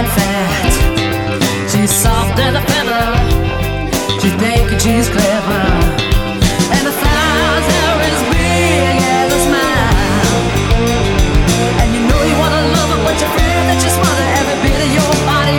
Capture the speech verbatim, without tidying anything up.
and fat. She's soft as a feather. She's naked, she's clever.